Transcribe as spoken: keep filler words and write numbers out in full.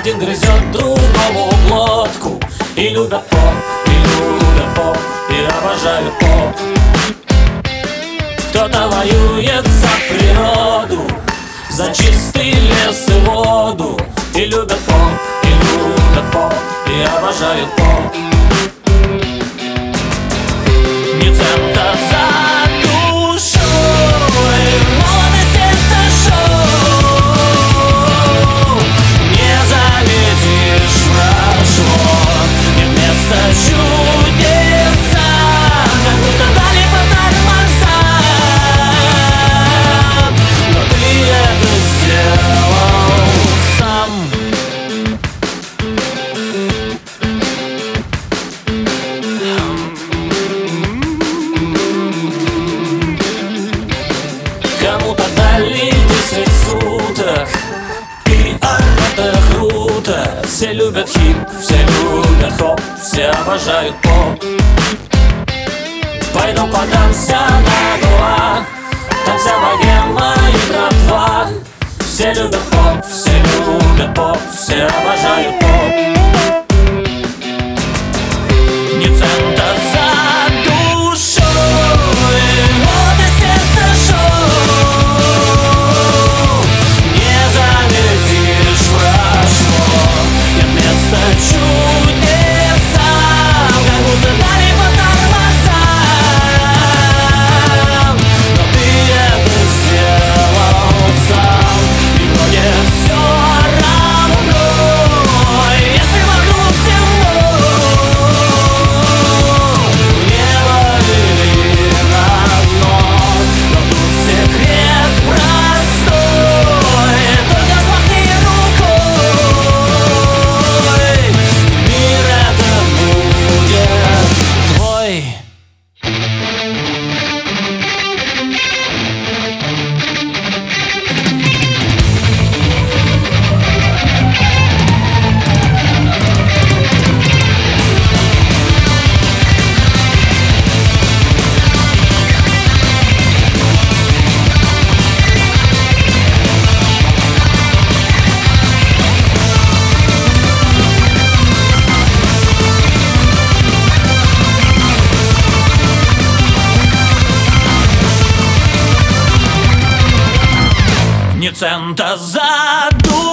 Один грызет другому глотку. И любят поп, и любят поп, и обожают поп. Кто-то воюет за природу, за чистый лес и воду. И любят поп, и любят поп, и обожают поп. Ни цента за душой, молодость это шоу. Не заметишь, прошло, нет места чудесам, как будто дали по тормозам. Но ты это сделал сам. Кому-то дали десять суток, пиар это круто. Все любят хип, все любят хоп, все обожают поп. Пойду подамся на гоа, там вся богема и братва. Все любят поп, все любят поп, все обожают поп. Ни цента за душой, молодость это шоу. Не заметишь, прошло, нет места чудесам, как будто дали по тормозам. Но ты это сделал сам, и вроде все равно, если вокруг темно. Небо или на дно, но тут секрет простой. Только взмахни рукой, мир это будет твой. Ни цента за душу.